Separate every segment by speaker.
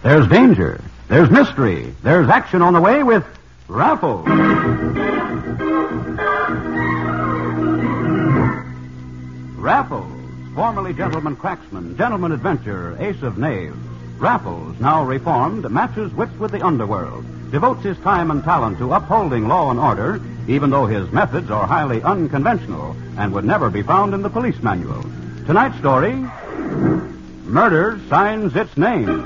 Speaker 1: There's danger. There's mystery. There's action on the way with Raffles. Raffles, formerly gentleman cracksman, gentleman adventurer, ace of knaves. Raffles, now reformed, matches wits with the underworld, devotes his time and talent to upholding law and order, even though his methods are highly unconventional and would never be found in the police manual. Tonight's story, Murder Signs Its Name.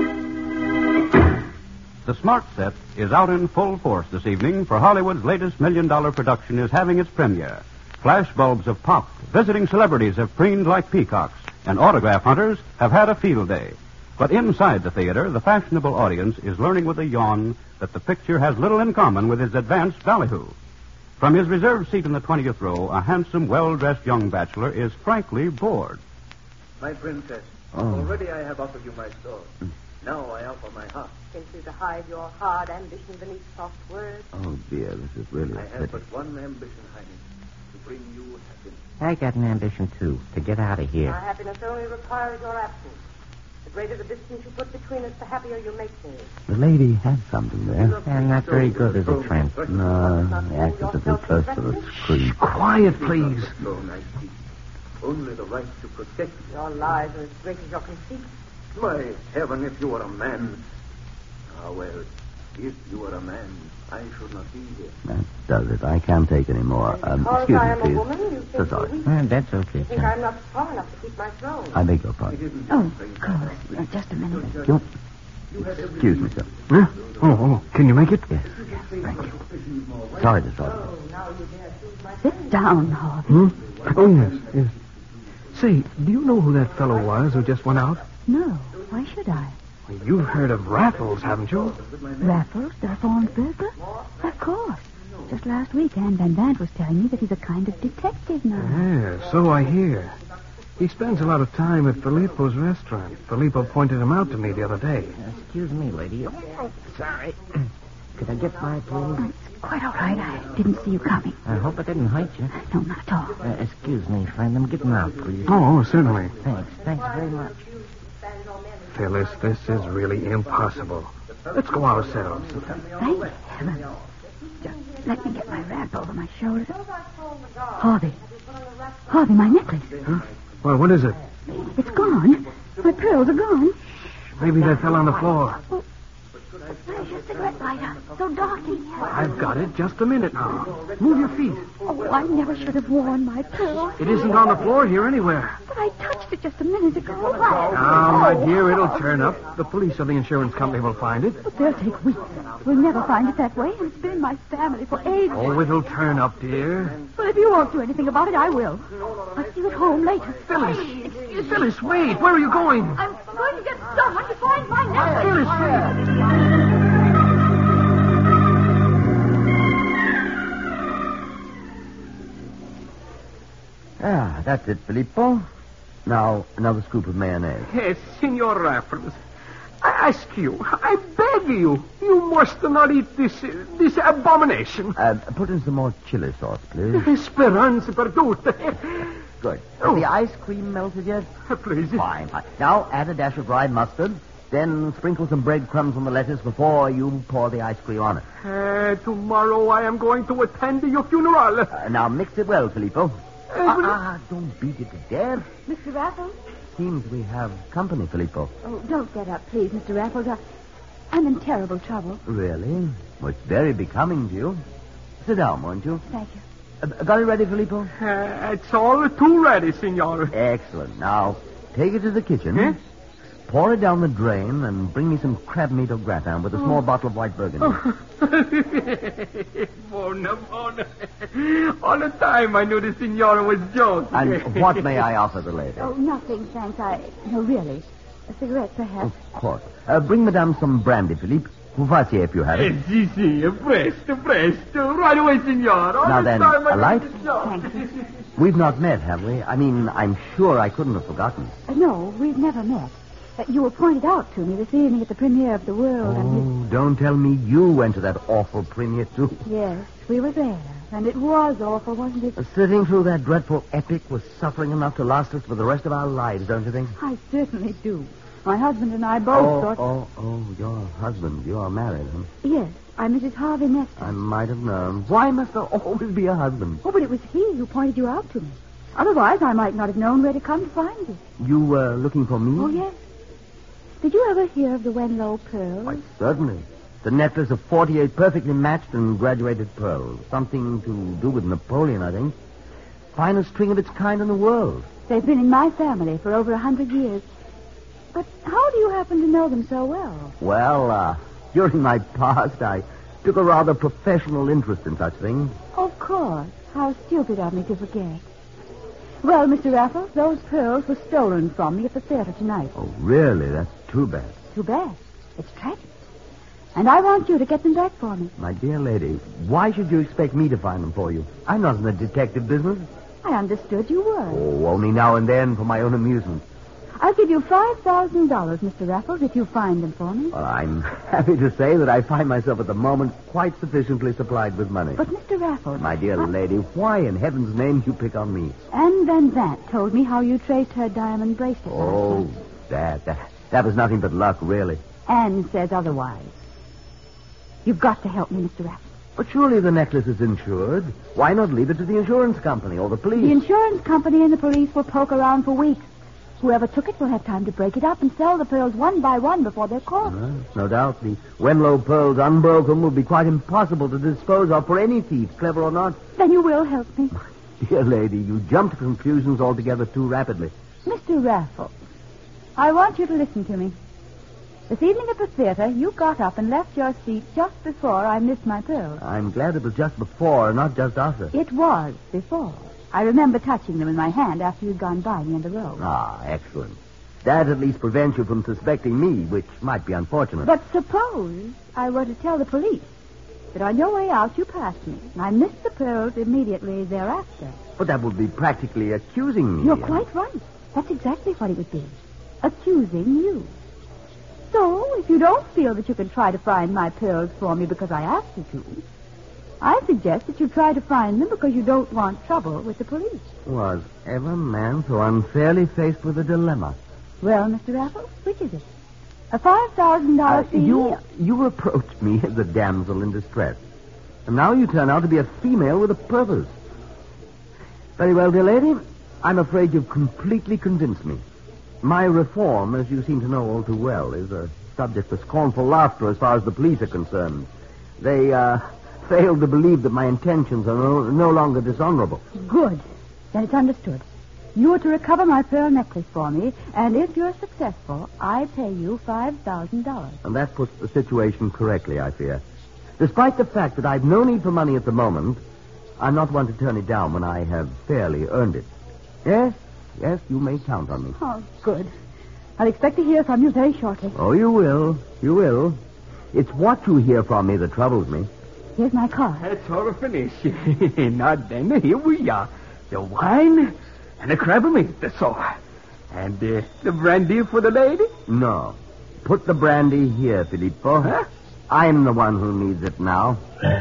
Speaker 1: The Smart Set is out in full force this evening, for Hollywood's latest million-dollar production is having its premiere. Flash bulbs have popped, visiting celebrities have preened like peacocks, and autograph hunters have had a field day. But inside the theater, the fashionable audience is learning with a yawn that the picture has little in common with its advanced ballyhoo. From his reserved seat in the 20th row, a handsome, well-dressed young bachelor is frankly bored.
Speaker 2: My princess, already I have offered you my soul. Now I offer my heart.
Speaker 3: Since you to hide your hard ambition beneath soft words.
Speaker 4: Oh, dear, this is really
Speaker 2: I have but one ambition, Highness, to bring you happiness.
Speaker 5: I got an ambition, too, to get out of here.
Speaker 3: My happiness only requires your absence. The greater the distance you put between us, the happier you make me.
Speaker 4: The lady had something there.
Speaker 5: And not very good, is it, Trent?
Speaker 4: No, the actors are too close to the screen.
Speaker 6: Quiet, please.
Speaker 2: No, nice peace. Only the right to protect you.
Speaker 3: Your lies are as great as your conceit.
Speaker 2: My heaven, if you were a man. Ah, well, if you were a man, I should not be here.
Speaker 4: That does it. I can't take any more.
Speaker 3: Because
Speaker 4: Excuse
Speaker 3: I
Speaker 4: me,
Speaker 3: am
Speaker 4: please.
Speaker 3: a woman, you think
Speaker 4: So sorry.
Speaker 3: me weak.
Speaker 5: That's okay,
Speaker 3: You think
Speaker 5: Trent.
Speaker 3: I'm not strong enough to keep my throne.
Speaker 4: I beg your pardon.
Speaker 3: Oh, of course. Just a minute.
Speaker 4: You... Excuse me, sir.
Speaker 6: Huh? Oh, can you make it?
Speaker 4: Yes. Thank you. Sorry to trouble you.
Speaker 3: Oh, now you dare choose my
Speaker 7: Sit down, Harvey.
Speaker 6: Hmm? Oh, yes. Say, do you know who that fellow was who just went out?
Speaker 7: No, why should I?
Speaker 6: Well, you've heard of Raffles, haven't you?
Speaker 7: Raffles, the reformed burglar? Of course. Just last week, Anne Van Zandt was telling me that he's a kind of detective now.
Speaker 6: Yeah, so I hear. He spends a lot of time at Filippo's restaurant. Filippo pointed him out to me the other day.
Speaker 5: Excuse me, lady. Oh, sorry. Could I get by, please?
Speaker 7: Quite all right. I didn't see you coming.
Speaker 5: I hope it didn't hurt you.
Speaker 7: No, not at all.
Speaker 5: Excuse me, friend. I'm getting out, please.
Speaker 6: Oh, certainly.
Speaker 5: Thanks. Thanks very much.
Speaker 6: Phyllis, this is really impossible. Let's go ourselves.
Speaker 7: Thank heaven. Just let me get my wrap over my shoulders. Harvey. Harvey, my necklace.
Speaker 6: Huh? Well, what is it?
Speaker 7: It's gone. My pearls are gone.
Speaker 6: Maybe they fell on the floor.
Speaker 7: Where's your cigarette lighter? So dark in here.
Speaker 6: I've got it. Just a minute now. Move your feet.
Speaker 7: Oh, I never should have worn my pearls.
Speaker 6: It isn't on the floor here anywhere.
Speaker 7: But I touched it just a minute ago.
Speaker 6: Now, my dear, it'll turn up. The police or the insurance company will find it.
Speaker 7: But they'll take weeks. We'll never find it that way. It's been in my family for ages.
Speaker 6: Oh, it'll turn up, dear.
Speaker 7: Well, if you won't do anything about it, I will. I'll see you at home later.
Speaker 6: Phyllis. Phyllis, wait. Where are you going?
Speaker 7: I'm going to get someone to find my necklace.
Speaker 6: Phyllis, wait.
Speaker 4: Ah, that's it, Filippo. Now, another scoop of mayonnaise.
Speaker 6: Yes, Signor Raffles. I ask you, I beg you, you must not eat this abomination.
Speaker 4: Put in some more chili sauce, please.
Speaker 6: Speranza perdute.
Speaker 4: Good. Has the ice cream melted yet?
Speaker 6: Please.
Speaker 4: Fine. Now, add a dash of dried mustard. Then sprinkle some breadcrumbs on the lettuce before you pour the ice cream on it.
Speaker 6: Tomorrow I am going to attend your funeral.
Speaker 4: Now, mix it well, Filippo. Don't beat it to death.
Speaker 7: Mr. Raffles?
Speaker 4: Seems we have company, Filippo.
Speaker 7: Oh, don't get up, please, Mr. Raffles. I'm in terrible trouble.
Speaker 4: Really? Well, it's very becoming to you. Sit down, won't you?
Speaker 7: Thank you.
Speaker 4: Got it ready, Filippo?
Speaker 6: It's all too ready, Signor.
Speaker 4: Excellent. Now, take it to the kitchen. Pour it down the drain and bring me some crab meat au gratin with a small bottle of white burgundy.
Speaker 6: Buona. All the time I knew the Signora was joking.
Speaker 4: And what may I offer the lady?
Speaker 7: Oh, nothing, thanks. No, really. A cigarette, perhaps.
Speaker 4: Of course. Bring Madame some brandy, Philippe. Courvoisier, if you have it.
Speaker 6: Presto. Right away, Signor.
Speaker 4: Now then, a light?
Speaker 7: Thank you.
Speaker 4: We've not met, have we? I mean, I'm sure I couldn't have forgotten.
Speaker 7: No, we've never met. You were pointed out to me this evening at the premiere of The World.
Speaker 4: Oh, don't tell me you went to that awful premiere, too.
Speaker 7: Yes, we were there. And it was awful, wasn't it?
Speaker 4: Sitting through that dreadful epic was suffering enough to last us for the rest of our lives, don't you think?
Speaker 7: I certainly do. My husband and I both thought...
Speaker 4: Oh, your husband. You are married, huh?
Speaker 7: Yes, I'm Mrs. Harvey Nestor.
Speaker 4: I might have known. Why must there always be a husband?
Speaker 7: Oh, but it was he who pointed you out to me. Otherwise, I might not have known where to come to find you.
Speaker 4: You were looking for me?
Speaker 7: Oh, yes. Did you ever hear of the Wenlow pearls?
Speaker 4: Why, certainly. The necklace of 48 perfectly matched and graduated pearls. Something to do with Napoleon, I think. Finest string of its kind in the world.
Speaker 7: They've been in my family for over 100 years. But how do you happen to know them so well?
Speaker 4: Well, during my past, I took a rather professional interest in such things.
Speaker 7: Of course. How stupid of me to forget. Well, Mr. Raffles, those pearls were stolen from me at the theater tonight.
Speaker 4: Oh, really? That's too bad.
Speaker 7: Too bad. It's tragic. And I want you to get them back for me.
Speaker 4: My dear lady, why should you expect me to find them for you? I'm not in the detective business.
Speaker 7: I understood you were.
Speaker 4: Oh, only now and then for my own amusement.
Speaker 7: I'll give you $5,000, Mr. Raffles, if you find them for me.
Speaker 4: Well, I'm happy to say that I find myself at the moment quite sufficiently supplied with money.
Speaker 7: But, Mr. Raffles...
Speaker 4: My dear lady, why in heaven's name do you pick on me?
Speaker 7: Anne Van Zant told me how you traced her diamond bracelet.
Speaker 4: Oh, that was nothing but luck, really.
Speaker 7: Anne says otherwise. You've got to help me, Mr. Raffles.
Speaker 4: But surely the necklace is insured. Why not leave it to the insurance company or the police?
Speaker 7: The insurance company and the police will poke around for weeks. Whoever took it will have time to break it up and sell the pearls one by one before they're caught.
Speaker 4: No doubt. The Wenlow pearls unbroken will be quite impossible to dispose of for any thief, clever or not.
Speaker 7: Then you will help me.
Speaker 4: Dear lady, you jump to conclusions altogether too rapidly.
Speaker 7: Mr. Raffles, I want you to listen to me. This evening at the theater, you got up and left your seat just before I missed my pearls.
Speaker 4: I'm glad it was just before, not just after.
Speaker 7: It was before. I remember touching them in my hand after you'd gone by me in the road.
Speaker 4: Ah, excellent. That at least prevents you from suspecting me, which might be unfortunate.
Speaker 7: But suppose I were to tell the police that on your way out you passed me, and I missed the pearls immediately thereafter.
Speaker 4: But that would be practically accusing me.
Speaker 7: You're quite right. That's exactly what it would be. Accusing you. So, if you don't feel that you can try to find my pearls for me because I asked you to, I suggest that you try to find them because you don't want trouble with the police.
Speaker 4: Was ever man so unfairly faced with a dilemma?
Speaker 7: Well, Mr. Raffles, which is it? A $5,000 fee?
Speaker 4: You approached me as a damsel in distress. And now you turn out to be a female with a purpose. Very well, dear lady. I'm afraid you've completely convinced me. My reform, as you seem to know all too well, is a subject for scornful laughter as far as the police are concerned. They, failed to believe that my intentions are no longer dishonorable.
Speaker 7: Good. Then it's understood. You are to recover my pearl necklace for me, and if you're successful, I pay you $5,000.
Speaker 4: And that puts the situation correctly, I fear. Despite the fact that I've no need for money at the moment, I'm not one to turn it down when I have fairly earned it. Yes, you may count on me.
Speaker 7: Oh, good. I'll expect to hear from you very shortly.
Speaker 4: Oh, you will. It's what you hear from me that troubles me.
Speaker 7: Here's my card.
Speaker 6: That's all finished. Now then, here we are. The wine and the crab meat, that's all. And the brandy for the lady?
Speaker 4: No. Put the brandy here, Filippo.
Speaker 6: Huh?
Speaker 4: I'm the one who needs it now.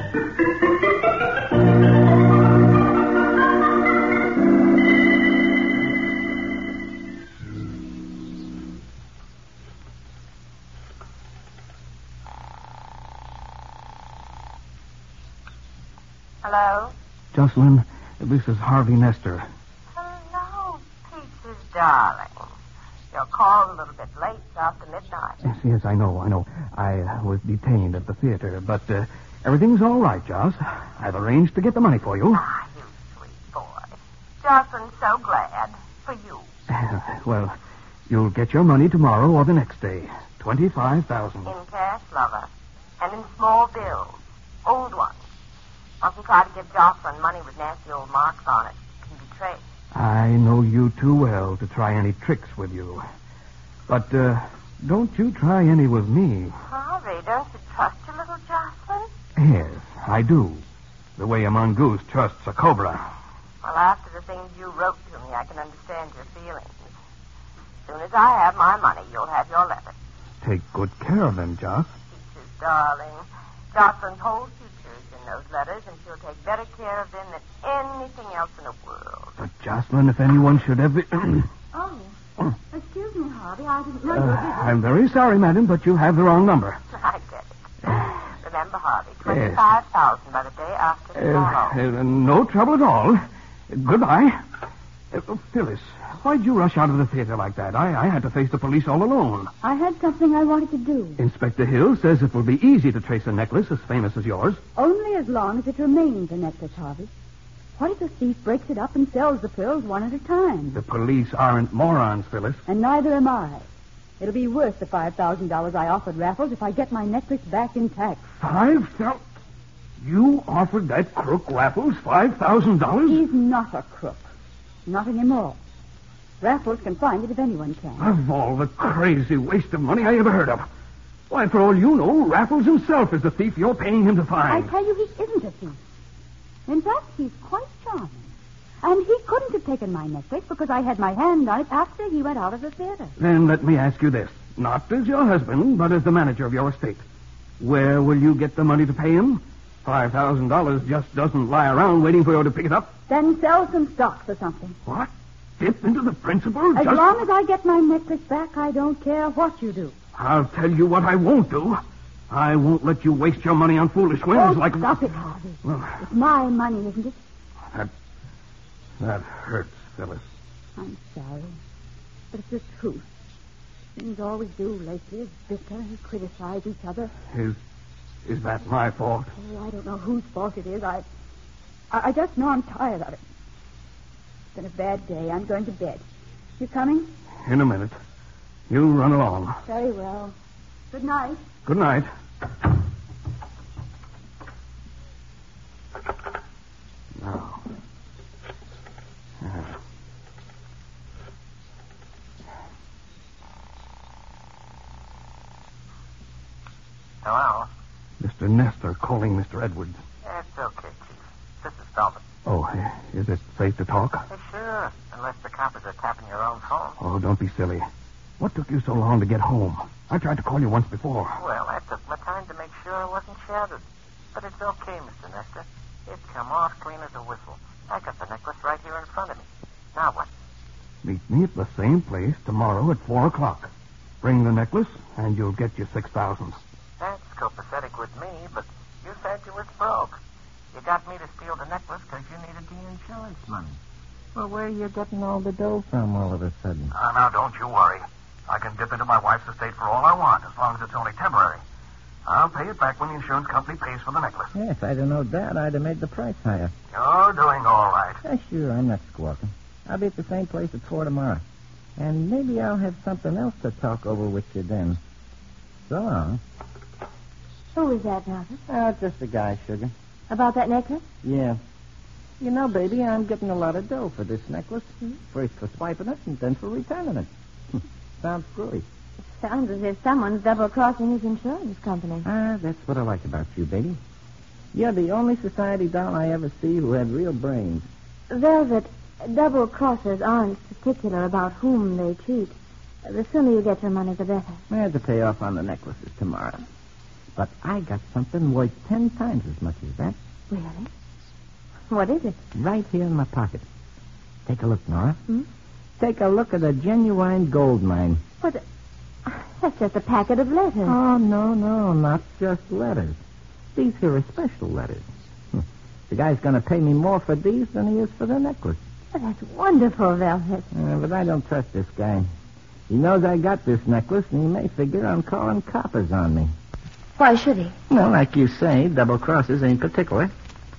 Speaker 3: Hello?
Speaker 6: Jocelyn, this is Harvey Nestor.
Speaker 3: Hello, Peaches, darling. Your call's a little bit late. It's after midnight.
Speaker 6: Yes, I know. I was detained at the theater, but everything's all right, Joss. I've arranged to get the money for you.
Speaker 3: Ah, you sweet boy. Jocelyn's so glad for you.
Speaker 6: Well, you'll get your money tomorrow or the next day. $25,000.
Speaker 3: In cash, lover. And in small bills. Old ones. Mustn't try to give Jocelyn money with nasty old marks on it. It can be traced.
Speaker 6: I know you too well to try any tricks with you. But don't you try any with me.
Speaker 3: Harvey, don't you trust your little Jocelyn?
Speaker 6: Yes, I do. The way a mongoose trusts a cobra.
Speaker 3: Well, after the things you wrote to me, I can understand your feelings. As soon as I have my money, you'll have your letters.
Speaker 6: Take good care of them, Joss.
Speaker 3: Peaches, darling. Jocelyn's whole future's in those letters, and she'll take better care of them than anything else in the world.
Speaker 6: But, Jocelyn, if anyone should ever...
Speaker 7: Excuse me, Harvey. I didn't know you were busy.
Speaker 6: I'm very sorry, madam, but you have the wrong number.
Speaker 3: I get it. Remember, Harvey, 25,000 by the day after tomorrow.
Speaker 6: No trouble at all. Goodbye. Phyllis, why'd you rush out of the theater like that? I had to face the police all alone.
Speaker 7: I had something I wanted to do.
Speaker 6: Inspector Hill says it will be easy to trace a necklace as famous as yours.
Speaker 7: Only as long as it remains a necklace, Harvey. What if the thief breaks it up and sells the pearls one at a time?
Speaker 6: The police aren't morons, Phyllis.
Speaker 7: And neither am I. It'll be worth the $5,000 I offered Raffles if I get my necklace back intact.
Speaker 6: $5,000? You offered that crook Raffles $5,000?
Speaker 7: He's not a crook. Not anymore. Raffles can find it if anyone can.
Speaker 6: Of all the crazy waste of money I ever heard of. Why, for all you know, Raffles himself is the thief you're paying him to find.
Speaker 7: I tell you, he isn't a thief. In fact, he's quite charming. And he couldn't have taken my necklace because I had my hand on it after he went out of the theater.
Speaker 6: Then let me ask you this. Not as your husband, but as the manager of your estate. Where will you get the money to pay him? $5,000 just doesn't lie around waiting for you to pick it up.
Speaker 7: Then sell some stocks or something.
Speaker 6: What? Dip into the principal?
Speaker 7: As long as I get my necklace back, I don't care what you do.
Speaker 6: I'll tell you what I won't do. I won't let you waste your money on foolish whims like...
Speaker 7: Stop it, Harvey.
Speaker 6: Well,
Speaker 7: it's my money, isn't it?
Speaker 6: That hurts, Phyllis.
Speaker 7: I'm sorry. But it's the truth. Things always do lately. Bitter and criticize each other.
Speaker 6: Is that my fault?
Speaker 7: Oh, I don't know whose fault it is. I just know I'm tired of it. It's been a bad day. I'm going to bed. You coming?
Speaker 6: In a minute. You run along.
Speaker 7: Very well. Good night.
Speaker 6: Good night. Now.
Speaker 2: Hello?
Speaker 6: Mr. Nestor calling Mr. Edwards.
Speaker 2: It's okay, Chief. This is Feldman.
Speaker 6: Oh, is it safe to talk?
Speaker 2: Sure, unless the coppers are tapping your own phone.
Speaker 6: Oh, don't be silly. What took you so long to get home? I tried to call you once before.
Speaker 2: Well, I took my time to make sure I wasn't shattered. But it's okay, Mr. Nestor. It's come off clean as a whistle. I got the necklace right here in front of me. Now what?
Speaker 6: Meet me at the same place tomorrow at 4 o'clock. Bring the necklace, and you'll get your $6,000.
Speaker 2: That's copacetic with me, but you said you was broke. You got me to steal the necklace because you needed the insurance money.
Speaker 5: Well, where are you getting all the dough from all of a sudden?
Speaker 8: Now, don't you worry. I can dip into my wife's estate for all I want, as long as it's only temporary. I'll pay it back when the insurance company pays for the necklace.
Speaker 5: Yes, if I'd have known that, I'd have made the price higher.
Speaker 8: You're doing all right.
Speaker 5: Sure, I'm not squawking. I'll be at the same place at 4 tomorrow. And maybe I'll have something else to talk over with you then. So long.
Speaker 3: Who is that, Ralph?
Speaker 5: Just a guy, Sugar.
Speaker 3: About that necklace?
Speaker 5: Yeah. You know, baby, I'm getting a lot of dough for this necklace. First for swiping it and then for returning it. Sounds screwy.
Speaker 3: Sounds as if someone's double-crossing his insurance company.
Speaker 5: That's what I like about you, baby. You're the only society doll I ever see who had real brains.
Speaker 3: Velvet, double-crossers aren't particular about whom they cheat. The sooner you get your money, the better.
Speaker 5: I had to pay off on the necklaces tomorrow. But I got something worth 10 times as much as that.
Speaker 3: Really? What is it?
Speaker 5: Right here in my pocket. Take a look, Nora. Take a look at a genuine gold mine.
Speaker 3: But that's just a packet of letters.
Speaker 5: Oh, no, not just letters. These here are special letters. The guy's going to pay me more for these than he is for the necklace.
Speaker 3: Well, that's wonderful, Velvet.
Speaker 5: But I don't trust this guy. He knows I got this necklace, and he may figure on calling coppers on me.
Speaker 3: Why should he?
Speaker 5: Well, like you say, double crosses ain't particular.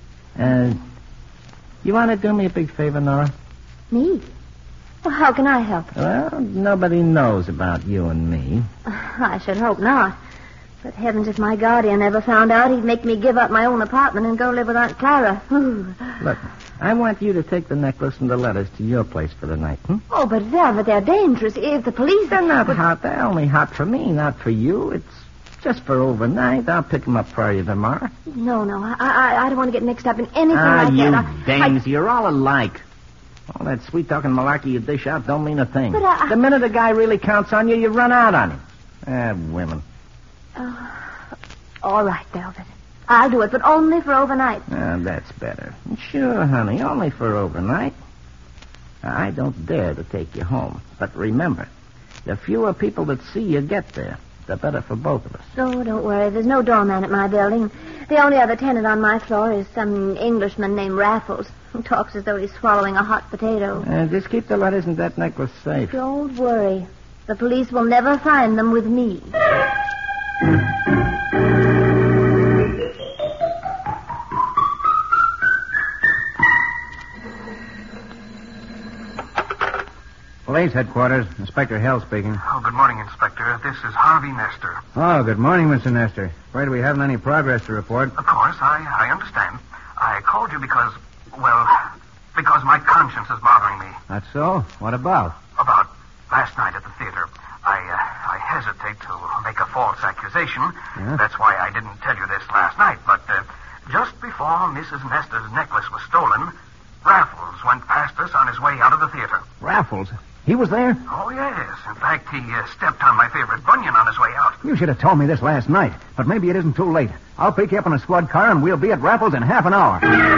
Speaker 5: You want to do me a big favor, Nora?
Speaker 3: Me? Well, how can I help?
Speaker 5: Well, nobody knows about you and me.
Speaker 3: I should hope not. But heavens, if my guardian ever found out, he'd make me give up my own apartment and go live with Aunt Clara.
Speaker 5: Look, I want you to take the necklace and the letters to your place for the night.
Speaker 3: Oh, but Velvet, they're dangerous. If the police...
Speaker 5: They're not hot. They're only hot for me, not for you. It's just for overnight. I'll pick them up for you tomorrow.
Speaker 3: No. I don't want to get mixed up in anything like that.
Speaker 5: You dames, you're all alike. All that sweet-talking malarkey you dish out don't mean a thing.
Speaker 3: But
Speaker 5: the minute a guy really counts on you, you run out on him. Women.
Speaker 3: All right, Velvet. I'll do it, but only for overnight.
Speaker 5: That's better. Sure, honey, only for overnight. I don't dare to take you home. But remember, the fewer people that see you get there, the better for both of us.
Speaker 9: Oh, don't worry. There's no doorman at my building. The only other tenant on my floor is some Englishman named Raffles, who talks as though he's swallowing a hot potato.
Speaker 5: Just keep the letters in that necklace safe.
Speaker 9: Don't worry. The police will never find them with me.
Speaker 10: Police headquarters. Inspector Hill speaking.
Speaker 8: Oh, good morning, Inspector. This is Harvey Nestor.
Speaker 10: Oh, good morning, Mr. Nestor. Afraid we haven't any progress to report.
Speaker 8: Of course, I understand. I called you because my conscience is bothering me.
Speaker 10: That's so? What about?
Speaker 8: About last night at the theater. I hesitate to make a false accusation.
Speaker 10: Yeah?
Speaker 8: That's why I didn't tell you this last night. But just before Mrs. Nestor's necklace was stolen, Raffles went past us on his way out of the theater.
Speaker 10: Raffles? He was there?
Speaker 8: Oh, yes. In fact, he stepped on my favorite bunion on his way out.
Speaker 10: You should have told me this last night. But maybe it isn't too late. I'll pick you up in a squad car and we'll be at Raffles in half an hour.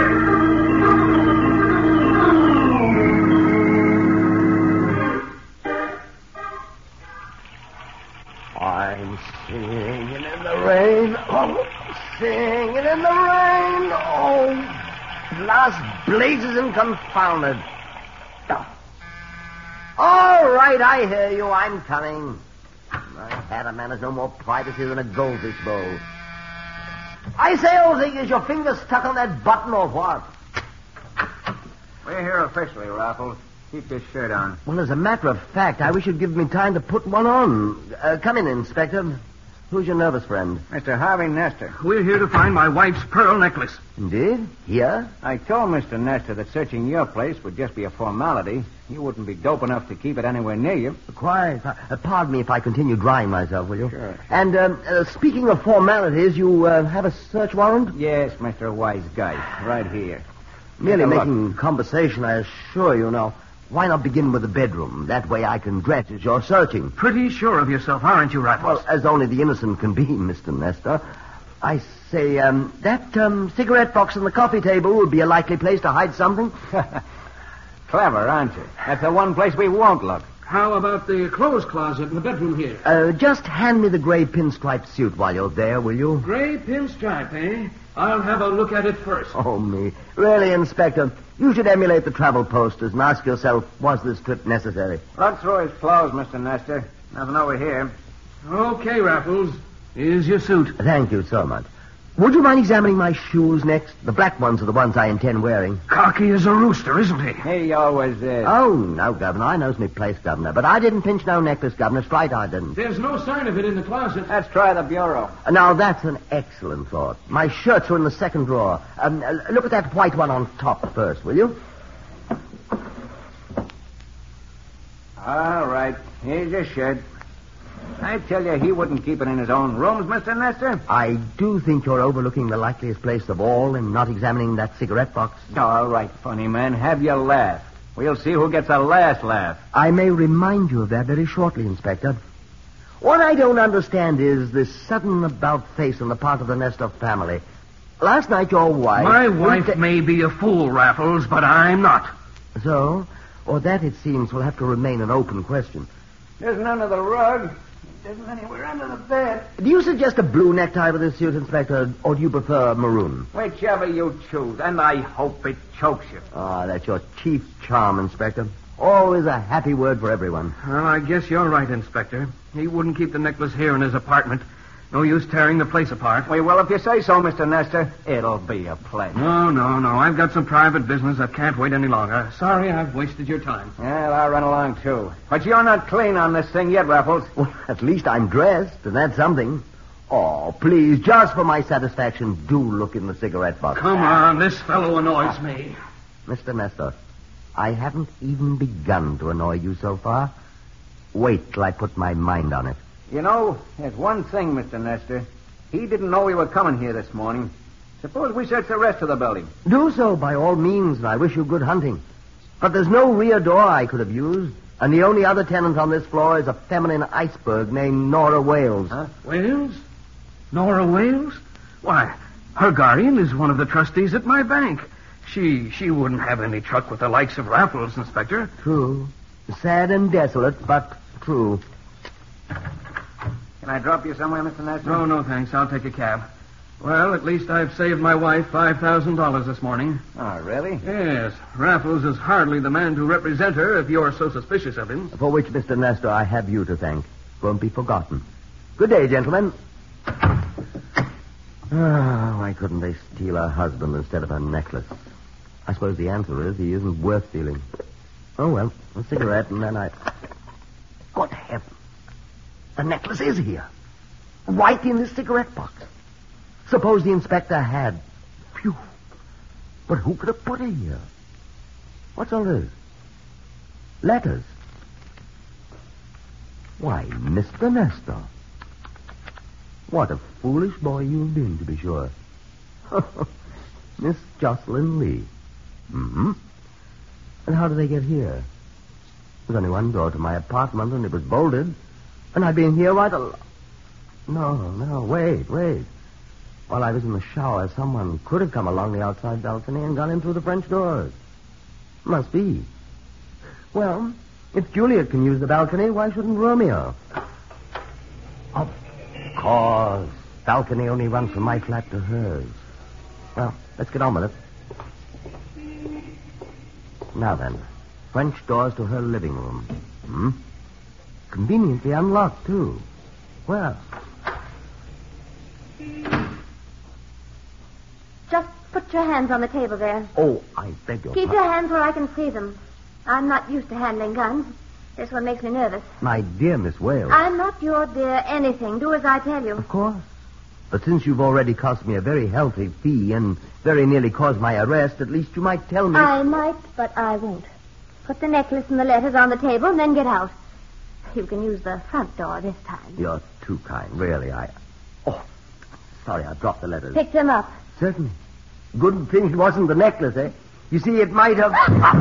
Speaker 4: I'm singing in the rain. Oh, singing in the rain. Oh, blast blazes and confounded. Oh. All right, I hear you. I'm coming. My hat, a man has no more privacy than a goldfish bowl. I say, old thing, is your finger stuck on that button or what?
Speaker 10: We're here officially, Raffles. Keep this shirt on.
Speaker 4: Well, as a matter of fact, I wish you'd give me time to put one on. Come in, Inspector. Who's your nervous friend?
Speaker 10: Mr. Harvey Nestor.
Speaker 6: We're here to find my wife's pearl necklace.
Speaker 4: Indeed? Here?
Speaker 10: I told Mr. Nestor that searching your place would just be a formality. You wouldn't be dope enough to keep it anywhere near you.
Speaker 4: Quiet. Pardon me if I continue drying myself, will you?
Speaker 10: Sure.
Speaker 4: And speaking of formalities, you have a search warrant?
Speaker 10: Yes, Mr. Wise Guy. Right here.
Speaker 4: Merely
Speaker 10: Take a look.
Speaker 4: making conversation, I assure you. Now, why not begin with the bedroom? That way I can dress as you're searching.
Speaker 6: Pretty sure of yourself, aren't you, Raffles?
Speaker 4: Well, as only the innocent can be, Mr. Nestor. I say, that cigarette box on the coffee table would be a likely place to hide something.
Speaker 10: Clever, aren't you? That's the one place we won't look.
Speaker 6: How about the clothes closet in the bedroom here?
Speaker 4: Just hand me the gray pinstripe suit while you're there, will you?
Speaker 6: Gray pinstripe, eh? I'll have a look at it first.
Speaker 4: Oh, me. Really, Inspector, you should emulate the travel posters and ask yourself, was this trip necessary?
Speaker 10: Look through his clothes, Mr. Nestor. Nothing over here.
Speaker 6: Okay, Raffles. Here's your suit.
Speaker 4: Thank you so much. Would you mind examining my shoes next? The black ones are the ones I intend wearing.
Speaker 6: Cocky as a rooster, isn't he?
Speaker 10: He always is.
Speaker 4: Oh, no, Governor. I knows me place, Governor. But I didn't pinch no necklace, Governor. Straight I didn't.
Speaker 6: There's no sign of it in the closet.
Speaker 10: Let's try the bureau.
Speaker 4: Now, that's an excellent thought. My shirts are in the second drawer. Look at that white one on top first, will you?
Speaker 10: All right. Here's your shirt. I tell you, he wouldn't keep it in his own rooms, Mr. Nestor.
Speaker 4: I do think you're overlooking the likeliest place of all in not examining that cigarette box.
Speaker 10: All right, funny man. Have your laugh. We'll see who gets a last laugh.
Speaker 4: I may remind you of that very shortly, Inspector. What I don't understand is this sudden about-face on the part of the Nestor family. Last night, your wife...
Speaker 6: My wife may be a fool, Raffles, but I'm not.
Speaker 4: So? Or that, it seems, will have to remain an open question.
Speaker 10: There's none of the rug. It isn't anywhere under the bed.
Speaker 4: Do you suggest a blue necktie with this suit, Inspector, or do you prefer maroon?
Speaker 10: Whichever you choose, and I hope it chokes you.
Speaker 4: Ah, that's your chief charm, Inspector. Always a happy word for everyone.
Speaker 6: Well, I guess you're right, Inspector. He wouldn't keep the necklace here in his apartment. No use tearing the place apart.
Speaker 10: Well, if you say so, Mr. Nestor, it'll be a pleasure.
Speaker 6: No. I've got some private business that can't wait any longer. Sorry I've wasted your time.
Speaker 10: Well, I'll run along, too. But you're not clean on this thing yet, Raffles.
Speaker 4: Well, at least I'm dressed, and that's something. Oh, please, just for my satisfaction, do look in the cigarette box.
Speaker 6: Come on, this fellow annoys me.
Speaker 4: Mr. Nestor, I haven't even begun to annoy you so far. Wait till I put my mind on it.
Speaker 10: You know, there's one thing, Mr. Nestor. He didn't know we were coming here this morning. Suppose we search the rest of the building.
Speaker 4: Do so, by all means, and I wish you good hunting. But there's no rear door I could have used, and the only other tenant on this floor is a feminine iceberg named Nora Wales.
Speaker 6: Huh? Wales? Nora Wales? Why, her guardian is one of the trustees at my bank. She wouldn't have any truck with the likes of Raffles, Inspector.
Speaker 4: True. Sad and desolate, but true.
Speaker 10: Can I drop you somewhere, Mr. Nestor?
Speaker 6: No, thanks. I'll take a cab. Well, at least I've saved my wife $5,000 this morning.
Speaker 10: Oh, really?
Speaker 6: Yes. Raffles is hardly the man to represent her if you're so suspicious of him.
Speaker 4: For which, Mr. Nestor, I have you to thank. Won't be forgotten. Good day, gentlemen. Why couldn't they steal her husband instead of her necklace? I suppose the answer is he isn't worth stealing. Oh, well, a cigarette and then I... Good heavens. The necklace is here. Right in this cigarette box. Suppose the inspector had... Phew. But who could have put it here? What's all this? Letters. Why, Mr. Nestor. What a foolish boy you've been, to be sure. Miss Jocelyn Lee. Mm-hmm. And how did they get here? There's only one door to my apartment, and it was bolted. And I've been here right along. No, wait. While I was in the shower, someone could have come along the outside balcony and gone in through the French doors. Must be. Well, if Juliet can use the balcony, why shouldn't Romeo? Of course. Balcony only runs from my flat to hers. Well, let's get on with it. Now then, French doors to her living room. Conveniently unlocked, too. Well.
Speaker 9: Just put your hands on the table there.
Speaker 4: Oh, I beg your
Speaker 9: Keep
Speaker 4: pardon.
Speaker 9: your hands where I can see them. I'm not used to handling guns. This one makes me nervous.
Speaker 4: My dear Miss Wales.
Speaker 9: I'm not your dear anything. Do as I tell you.
Speaker 4: Of course. But since you've already cost me a very healthy fee and very nearly caused my arrest, at least you might tell me...
Speaker 9: I might, but I won't. Put the necklace and the letters on the table and then get out. You can use the front door this time.
Speaker 4: You're too kind, really. Oh, sorry, I dropped the letters.
Speaker 9: Pick them up.
Speaker 4: Certainly. Good thing it wasn't the necklace, eh? You see, it might have...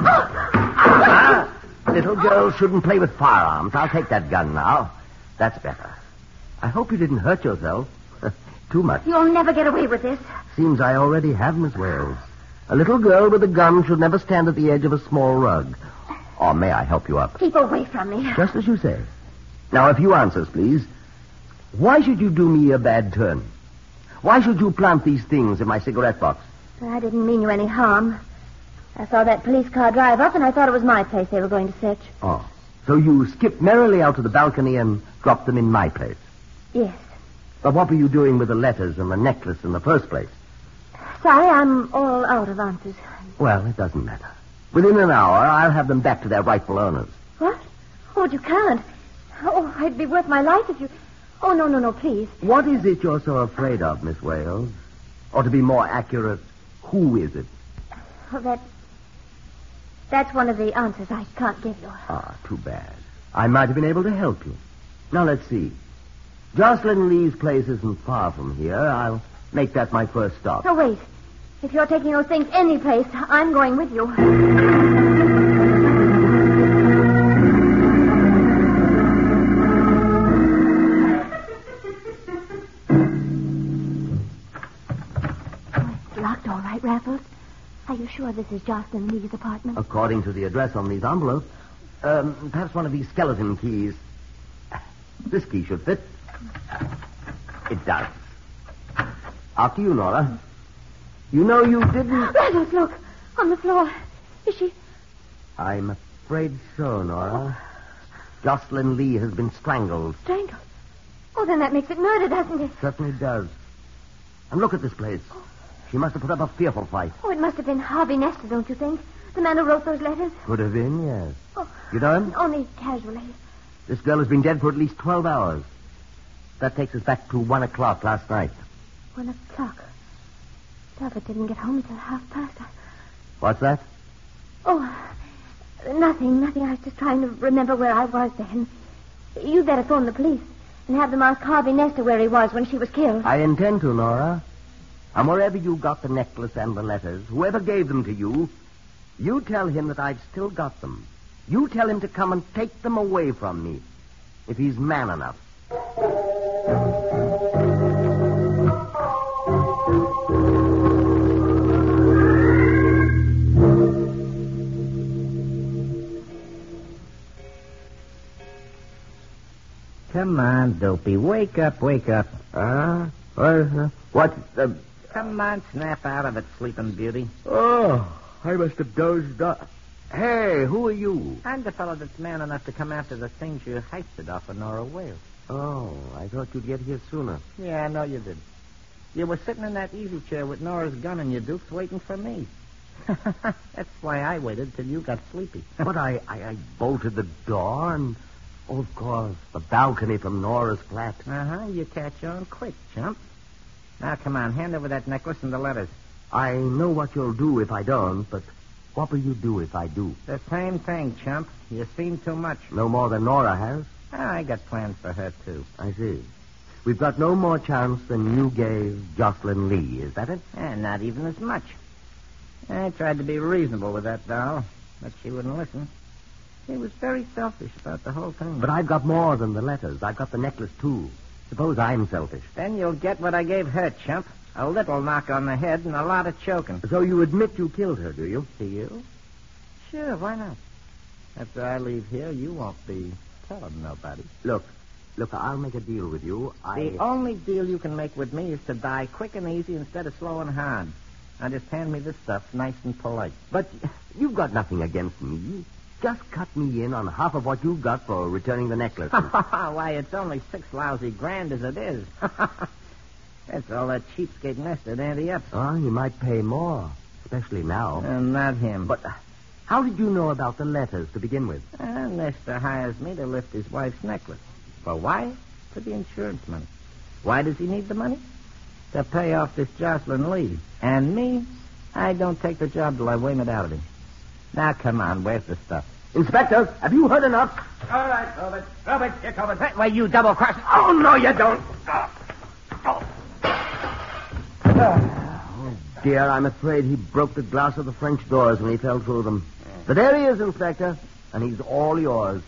Speaker 4: Little girls shouldn't play with firearms. I'll take that gun now. That's better. I hope you didn't hurt yourself. Too much.
Speaker 9: You'll never get away with this.
Speaker 4: Seems I already have, Miss Wales. A little girl with a gun should never stand at the edge of a small rug. Or may I help you up?
Speaker 9: Keep away from me.
Speaker 4: Just as you say. Now, a few answers, please. Why should you do me a bad turn? Why should you plant these things in my cigarette box?
Speaker 9: I didn't mean you any harm. I saw that police car drive up, and I thought it was my place they were going to search.
Speaker 4: Oh, so you skipped merrily out to the balcony and dropped them in my place?
Speaker 9: Yes.
Speaker 4: But what were you doing with the letters and the necklace in the first place?
Speaker 9: Sorry, I'm all out of answers.
Speaker 4: Well, it doesn't matter. Within an hour, I'll have them back to their rightful owners.
Speaker 9: What? Oh, you can't. Oh, it'd be worth my life if you... Oh, no, please.
Speaker 4: What is it you're so afraid of, Miss Wales? Or to be more accurate, who is it?
Speaker 9: Oh, that's one of the answers I can't give you.
Speaker 4: Ah, too bad. I might have been able to help you. Now, let's see. Jocelyn Lee's place isn't far from here. I'll make that my first stop.
Speaker 9: Oh, wait. If you're taking those things any place, I'm going with you. Locked all right, Raffles. Are you sure this is Jocelyn Lee's apartment?
Speaker 4: According to the address on these envelopes. Perhaps one of these skeleton keys. This key should fit. It does. After you, Nora. You know you didn't...
Speaker 9: Raffles, look. On the floor. Is she...
Speaker 4: I'm afraid so, Nora. Jocelyn Lee has been strangled.
Speaker 9: Strangled? Oh, then that makes it murder, doesn't it?
Speaker 4: Certainly does. And look at this place. She must have put up a fearful fight.
Speaker 9: Oh, it must have been Harvey Nestor, don't you think? The man who wrote those letters?
Speaker 4: Could have been, yes.
Speaker 9: Oh,
Speaker 4: You know him?
Speaker 9: only casually.
Speaker 4: This girl has been dead for at least 12 hours. That takes us back to 1 o'clock last night.
Speaker 9: 1 o'clock. Delbert didn't get home until past.
Speaker 4: What's that?
Speaker 9: Oh, nothing. I was just trying to remember where I was then. You'd better phone the police and have them ask Harvey Nestor where he was when she was killed.
Speaker 4: I intend to, Nora. And wherever you got the necklace and the letters, whoever gave them to you, you tell him that I've still got them. You tell him to come and take them away from me, if he's man enough.
Speaker 5: on, Dopey. Wake up, wake up.
Speaker 4: What?
Speaker 5: Come on, snap out of it, sleeping beauty.
Speaker 4: Oh, I must have dozed off. Hey, who are you?
Speaker 5: I'm the fellow that's man enough to come after the things you heisted off of Nora Wales.
Speaker 4: Oh, I thought you'd get here sooner.
Speaker 5: Yeah, I know you did. You were sitting in that easy chair with Nora's gun in your dukes waiting for me. That's why I waited till you got sleepy.
Speaker 4: But I bolted the door and, oh, of course, the balcony from Nora's flat.
Speaker 5: Uh-huh, you catch on quick, chump. Now, come on, hand over that necklace and the letters.
Speaker 4: I know what you'll do if I don't, but what will you do if I do?
Speaker 5: The same thing, chump. You seen too much.
Speaker 4: No more than Nora has?
Speaker 5: I got plans for her, too.
Speaker 4: I see. We've got no more chance than you gave Jocelyn Lee, is that it?
Speaker 5: Not even as much. I tried to be reasonable with that doll, but she wouldn't listen. She was very selfish about the whole thing.
Speaker 4: But I've got more than the letters. I've got the necklace, too. Suppose I'm selfish.
Speaker 5: Then you'll get what I gave her, chump. A little knock on the head and a lot of choking.
Speaker 4: So you admit you killed her, do you?
Speaker 5: Do you? Sure, why not? After I leave here, you won't be telling nobody.
Speaker 4: Look, I'll make a deal with you.
Speaker 5: The only deal you can make with me is to die quick and easy instead of slow and hard. Now just hand me this stuff nice and polite.
Speaker 4: But you've got nothing against me. Just cut me in on half of what you've got for returning the necklace.
Speaker 5: Why, it's only $6 lousy grand as it is. That's all that cheapskate Nestor ante up.
Speaker 4: Oh, he might pay more, especially now.
Speaker 5: Not him.
Speaker 4: But how did you know about the letters to begin with?
Speaker 5: Nestor hires me to lift his wife's necklace. For why? For the insurance money. Why does he need the money? To pay off this Jocelyn Lee. And me, I don't take the job till I win it out of him. Now, come on, where's the stuff?
Speaker 4: Inspector, have you heard enough?
Speaker 10: All right, Robert. Robert, here comes it.
Speaker 5: Why, you double-crossing...
Speaker 10: Oh, no, you don't.
Speaker 4: Oh, dear, I'm afraid he broke the glass of the French doors when he fell through them. But there he is, Inspector, and he's all yours.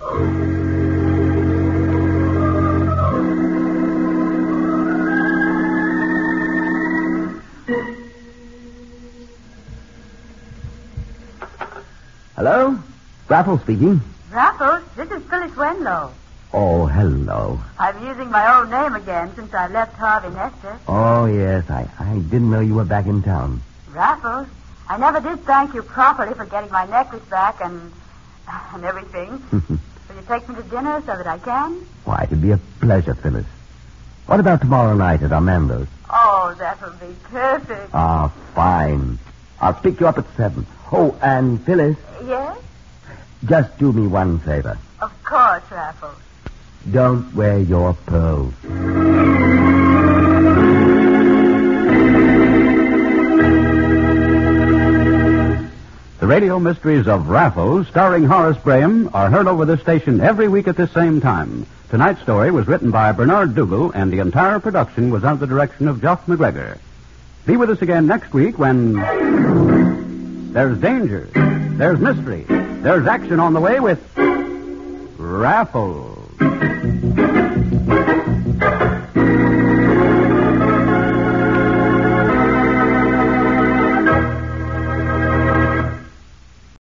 Speaker 4: Hello? Raffles speaking.
Speaker 7: Raffles, this is Phyllis Wenlow.
Speaker 4: Oh, hello.
Speaker 7: I'm using my old name again since I left Harvey Nestor.
Speaker 4: Oh, yes, I didn't know you were back in town.
Speaker 7: Raffles, I never did thank you properly for getting my necklace back and everything. Will you take me to dinner so that I can?
Speaker 4: Why, it'd be a pleasure, Phyllis. What about tomorrow night at Armando's?
Speaker 7: Oh, that will be perfect.
Speaker 4: Ah, fine. I'll pick you up at 7. Oh, and Phyllis,
Speaker 7: Yes?
Speaker 4: just do me one favor.
Speaker 7: Of course, Raffles.
Speaker 4: Don't wear your pearls.
Speaker 1: The radio mysteries of Raffles, starring Horace Graham, are heard over this station every week at the same time. Tonight's story was written by Bernard Dougal, and the entire production was under the direction of Joff McGregor. Be with us again next week when there's danger, there's mystery, there's action on the way with Raffles.